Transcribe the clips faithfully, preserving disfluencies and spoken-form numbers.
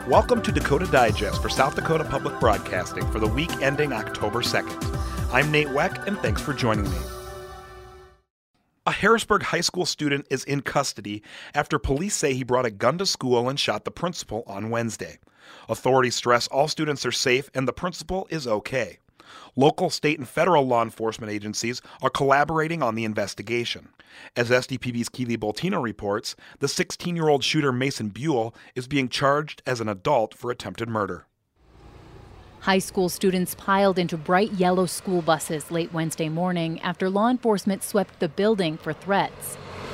Welcome to Dakota Digest for South Dakota Public Broadcasting for the week ending October second. I'm Nate Weck, and thanks for joining me. A Harrisburg high school student is in custody after police say he brought a gun to school and shot the principal on Wednesday. Authorities stress all students are safe and the principal is okay. Local, state, and federal law enforcement agencies are collaborating on the investigation. As S D P B's Keely Boltino reports, the sixteen-year-old shooter Mason Buell is being charged as an adult for attempted murder. High school students piled into bright yellow school buses late Wednesday morning after law enforcement swept the building for threats.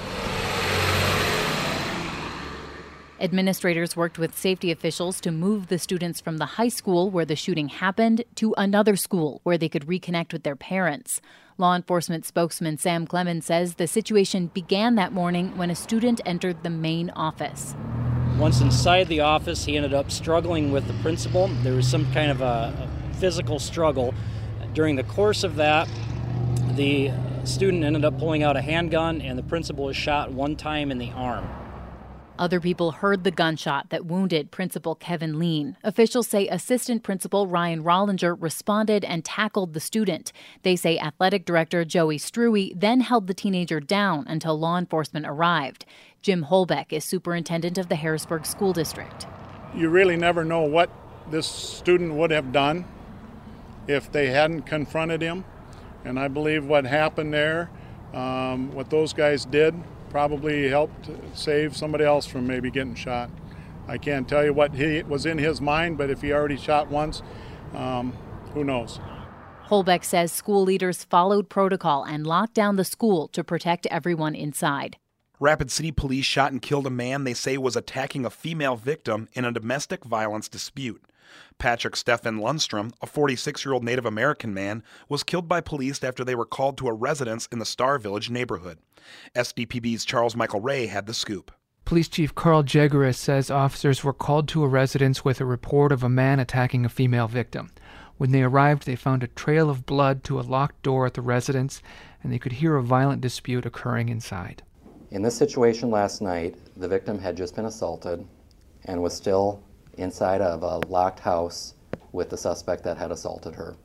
Administrators worked with safety officials to move the students from the high school where the shooting happened to another school where they could reconnect with their parents. Law enforcement spokesman Sam Clemens says the situation began that morning when a student entered the main office. Once inside the office, he ended up struggling with the principal. There was some kind of a, a physical struggle. During the course of that, the student ended up pulling out a handgun, and the principal was shot one time in the arm. Other people heard the gunshot that wounded Principal Kevin Lean. Officials say Assistant Principal Ryan Rollinger responded and tackled the student. They say Athletic Director Joey Struey then held the teenager down until law enforcement arrived. Jim Holbeck is superintendent of the Harrisburg School District. You really never know what this student would have done if they hadn't confronted him. And I believe what happened there, um, what those guys did, probably helped save somebody else from maybe getting shot. I can't tell you what he was in his mind, but if he already shot once, um, who knows? Holbeck says school leaders followed protocol and locked down the school to protect everyone inside. Rapid City Police shot and killed a man they say was attacking a female victim in a domestic violence dispute. Patrick Stephan Lundstrom, a forty-six-year-old Native American man, was killed by police after they were called to a residence in the Star Village neighborhood. S D P B's Charles Michael Ray had the scoop. Police Chief Carl Jegeris says officers were called to a residence with a report of a man attacking a female victim. When they arrived, they found a trail of blood to a locked door at the residence, and they could hear a violent dispute occurring inside. In this situation last night, the victim had just been assaulted and was still inside of a locked house with the suspect that had assaulted her.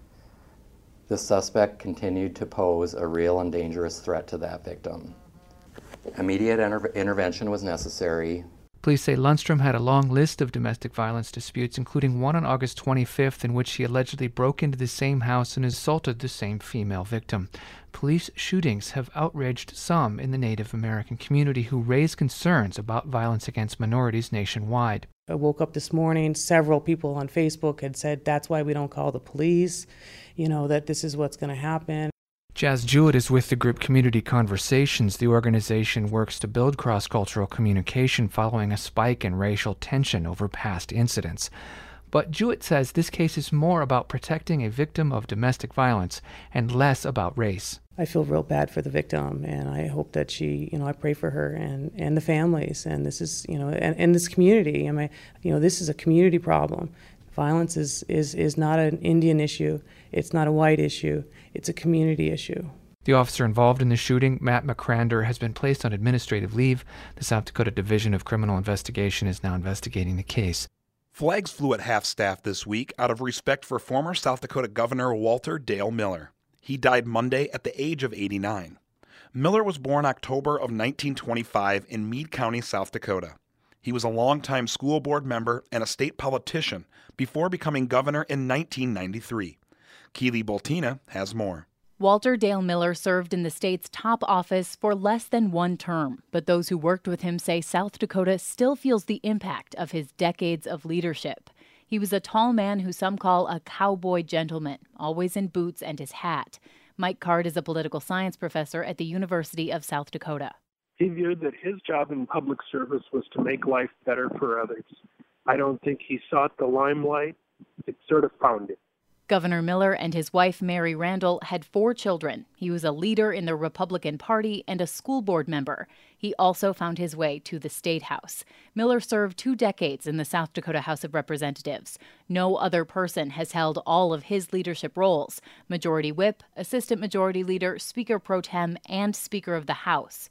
The suspect continued to pose a real and dangerous threat to that victim. Immediate inter- intervention was necessary. Police say Lundstrom had a long list of domestic violence disputes, including one on August twenty-fifth in which he allegedly broke into the same house and assaulted the same female victim. Police shootings have outraged some in the Native American community who raise concerns about violence against minorities nationwide. I woke up this morning, several people on Facebook had said that's why we don't call the police, you know, that this is what's going to happen. Jazz Jewett is with the group Community Conversations. The organization works to build cross-cultural communication following a spike in racial tension over past incidents. But Jewett says this case is more about protecting a victim of domestic violence and less about race. I feel real bad for the victim, and I hope that she, you know, I pray for her and, and the families, and this is, you know, and, and this community. I mean, you know, this is a community problem. Violence is, is, is not an Indian issue. It's not a white issue. It's a community issue. The officer involved in the shooting, Matt McCrander, has been placed on administrative leave. The South Dakota Division of Criminal Investigation is now investigating the case. Flags flew at half-staff this week out of respect for former South Dakota Governor Walter Dale Miller. He died Monday at the age of eighty-nine. Miller was born October of nineteen twenty-five in Meade County, South Dakota. He was a longtime school board member and a state politician before becoming governor in nineteen ninety-three. Keely Boltina has more. Walter Dale Miller served in the state's top office for less than one term, but those who worked with him say South Dakota still feels the impact of his decades of leadership. He was a tall man who some call a cowboy gentleman, always in boots and his hat. Mike Card is a political science professor at the University of South Dakota. He viewed that his job in public service was to make life better for others. I don't think he sought the limelight. It sort of found it. Governor Miller and his wife, Mary Randall, had four children. He was a leader in the Republican Party and a school board member. He also found his way to the State House. Miller served two decades in the South Dakota House of Representatives. No other person has held all of his leadership roles: Majority Whip, Assistant Majority Leader, Speaker Pro Tem, and Speaker of the House.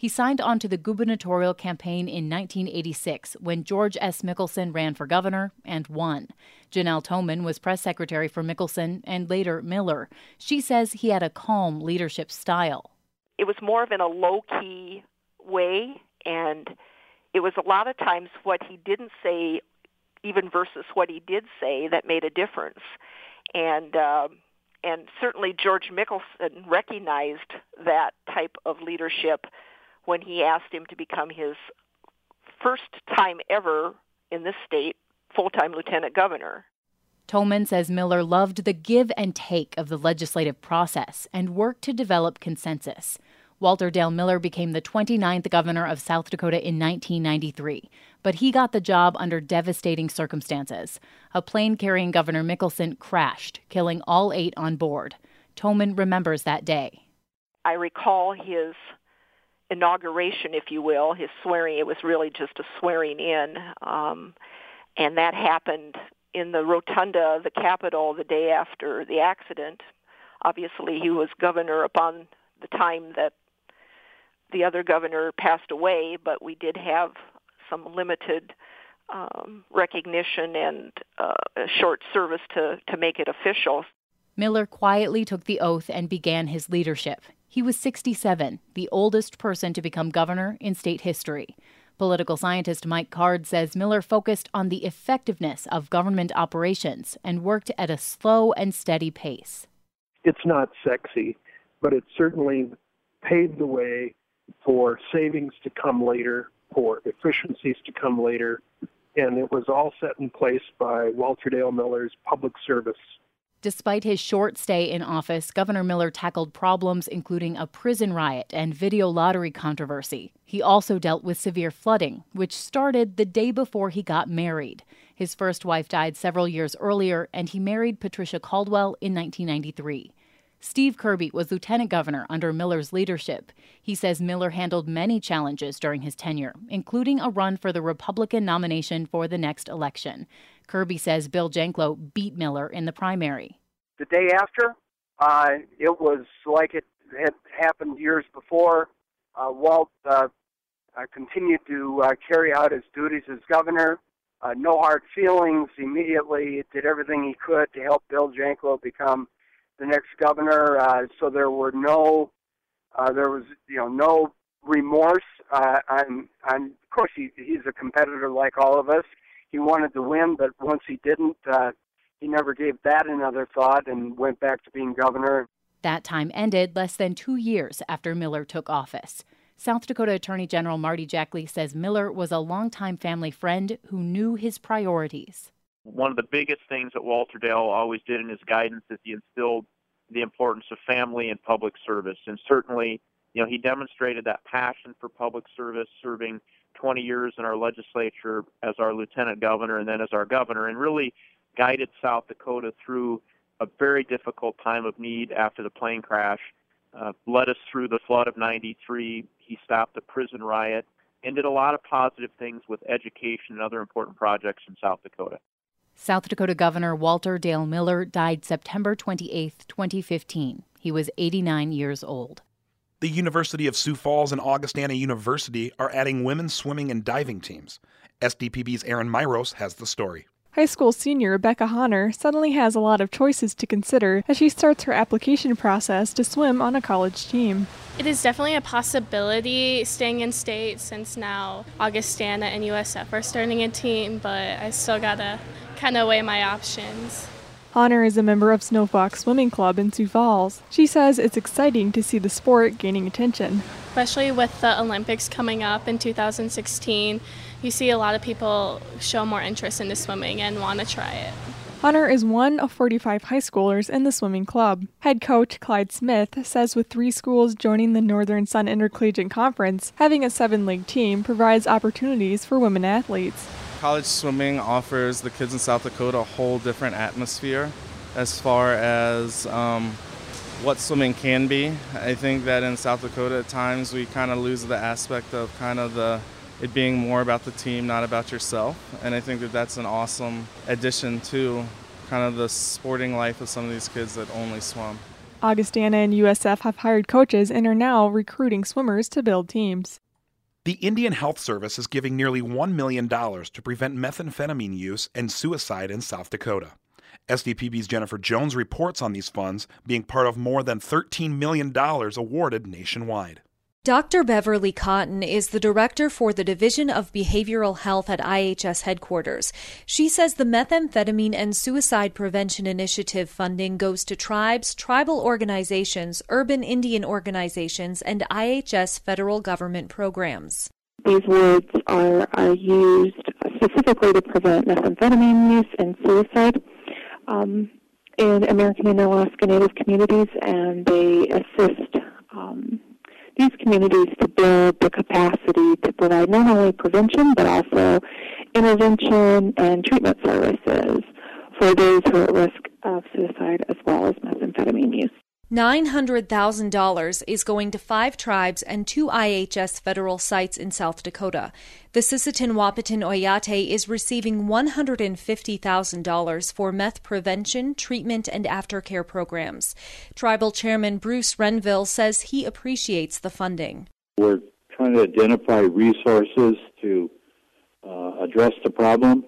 He signed on to the gubernatorial campaign in nineteen eighty-six when George S. Mickelson ran for governor and won. Janelle Toman was press secretary for Mickelson and later Miller. She says he had a calm leadership style. It was more of in a low-key way, and it was a lot of times what he didn't say, even versus what he did say, that made a difference. And uh, and certainly George Mickelson recognized that type of leadership when he asked him to become his first time ever in this state full-time lieutenant governor. Toman says Miller loved the give and take of the legislative process and worked to develop consensus. Walter Dale Miller became the twenty-ninth governor of South Dakota in nineteen ninety-three, but he got the job under devastating circumstances. A plane carrying Governor Mickelson crashed, killing all eight on board. Toman remembers that day. I recall his inauguration, if you will, his swearing. It was really just a swearing in, um, and that happened in the rotunda of the Capitol the day after the accident. Obviously, he was governor upon the time that the other governor passed away, but we did have some limited um, recognition and uh, a short service to, to make it official. Miller quietly took the oath and began his leadership. He was sixty-seven, the oldest person to become governor in state history. Political scientist Mike Card says Miller focused on the effectiveness of government operations and worked at a slow and steady pace. It's not sexy, but it certainly paved the way for savings to come later, for efficiencies to come later, and it was all set in place by Walter Dale Miller's public service. Despite his short stay in office, Governor Miller tackled problems including a prison riot and video lottery controversy. He also dealt with severe flooding, which started the day before he got married. His first wife died several years earlier, and he married Patricia Caldwell in nineteen ninety-three. Steve Kirby was lieutenant governor under Miller's leadership. He says Miller handled many challenges during his tenure, including a run for the Republican nomination for the next election. Kirby says Bill Janklow beat Miller in the primary. The day after, uh, it was like it had happened years before. Uh, Walt uh, uh, continued to uh, carry out his duties as governor. Uh, no hard feelings. Immediately did everything he could to help Bill Janklow become the next governor. Uh, so there were no, uh, there was you know no remorse. Uh, and, and of course he, he's a competitor like all of us. He wanted to win, but once he didn't, uh, he never gave that another thought and went back to being governor. That time ended less than two years after Miller took office. South Dakota Attorney General Marty Jackley says Miller was a longtime family friend who knew his priorities. One of the biggest things that Walter Dale always did in his guidance is he instilled the importance of family and public service. And certainly, you know, he demonstrated that passion for public service, serving twenty years in our legislature as our lieutenant governor and then as our governor, and really guided South Dakota through a very difficult time of need after the plane crash, uh, led us through the flood of ninety-three. He stopped the prison riot and did a lot of positive things with education and other important projects in South Dakota. South Dakota Governor Walter Dale Miller died September twenty-eighth, twenty fifteen. He was eighty-nine years old. The University of Sioux Falls and Augustana University are adding women's swimming and diving teams. S D P B's Erin Myros has the story. High school senior Rebecca Honor suddenly has a lot of choices to consider as she starts her application process to swim on a college team. It is definitely a possibility staying in state since now Augustana and U S F are starting a team, but I still gotta kind of weigh my options. Honor is a member of Snowfox Swimming Club in Sioux Falls. She says it's exciting to see the sport gaining attention. Especially with the Olympics coming up in two thousand sixteen, you see a lot of people show more interest into swimming and want to try it. Honor is one of forty-five high schoolers in the swimming club. Head coach Clyde Smith says with three schools joining the Northern Sun Intercollegiate Conference, having a seven-league team provides opportunities for women athletes. College swimming offers the kids in South Dakota a whole different atmosphere as far as um, what swimming can be. I think that in South Dakota at times we kind of lose the aspect of kind of the it being more about the team, not about yourself. And I think that that's an awesome addition to kind of the sporting life of some of these kids that only swim. Augustana and U S F have hired coaches and are now recruiting swimmers to build teams. The Indian Health Service is giving nearly one million dollars to prevent methamphetamine use and suicide in South Dakota. S D P B's Jennifer Jones reports on these funds being part of more than thirteen million dollars awarded nationwide. Doctor Beverly Cotton is the director for the Division of Behavioral Health at I H S headquarters. She says the Methamphetamine and Suicide Prevention Initiative funding goes to tribes, tribal organizations, urban Indian organizations, and I H S federal government programs. These words are, are used specifically to prevent methamphetamine use and suicide um, in American and Alaska Native communities, and they assist um, these communities to build the capacity to provide not only prevention but also intervention and treatment services for those who are at risk of suicide as well as methamphetamine use. nine hundred thousand dollars is going to five tribes and two I H S federal sites in South Dakota. The Sisseton Wahpeton Oyate is receiving one hundred fifty thousand dollars for meth prevention, treatment, and aftercare programs. Tribal Chairman Bruce Renville says he appreciates the funding. We're trying to identify resources to uh, address the problem,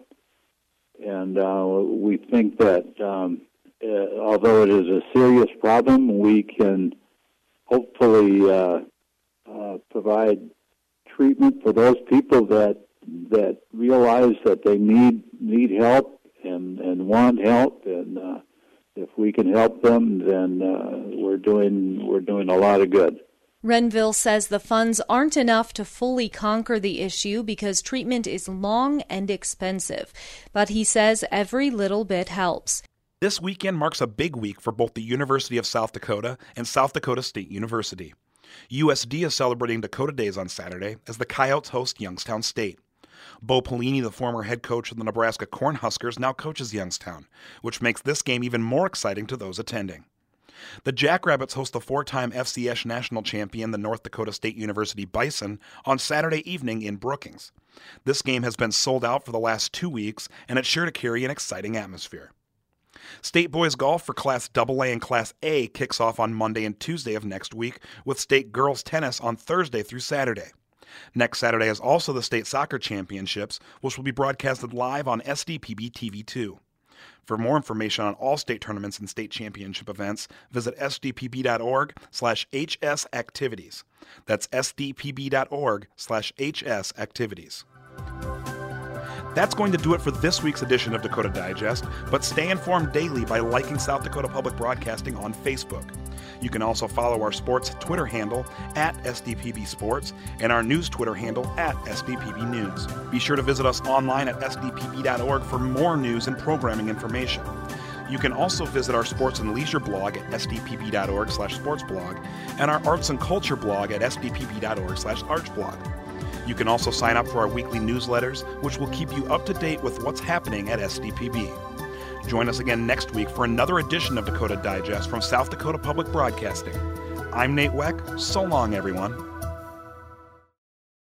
and uh, we think that um, Uh, although it is a serious problem, we can hopefully uh, uh, provide treatment for those people that that realize that they need need help and, and want help. And uh, if we can help them, then uh, we're doing we're doing a lot of good. Renville says the funds aren't enough to fully conquer the issue because treatment is long and expensive. But he says every little bit helps. This weekend marks a big week for both the University of South Dakota and South Dakota State University. U S D is celebrating Dakota Days on Saturday as the Coyotes host Youngstown State. Bo Pelini, the former head coach of the Nebraska Cornhuskers, now coaches Youngstown, which makes this game even more exciting to those attending. The Jackrabbits host the four-time F C S national champion, the North Dakota State University Bison, on Saturday evening in Brookings. This game has been sold out for the last two weeks, and it's sure to carry an exciting atmosphere. State boys golf for Class double A and Class A kicks off on Monday and Tuesday of next week, with state girls tennis on Thursday through Saturday. Next Saturday is also the state soccer championships, which will be broadcasted live on S D P B T V two. For more information on all state tournaments and state championship events, visit s d p b dot org slash h s activities. That's s d p b dot org slash h s activities. That's going to do it for this week's edition of Dakota Digest, but stay informed daily by liking South Dakota Public Broadcasting on Facebook. You can also follow our sports Twitter handle at S D P B Sports and our news Twitter handle at S D P B News. Be sure to visit us online at s d p b dot org for more news and programming information. You can also visit our sports and leisure blog at s d p b dot org slash sports blog and our arts and culture blog at s d p b dot org slash arts blog. You can also sign up for our weekly newsletters, which will keep you up to date with what's happening at S D P B. Join us again next week for another edition of Dakota Digest from South Dakota Public Broadcasting. I'm Nate Weck. So long, everyone.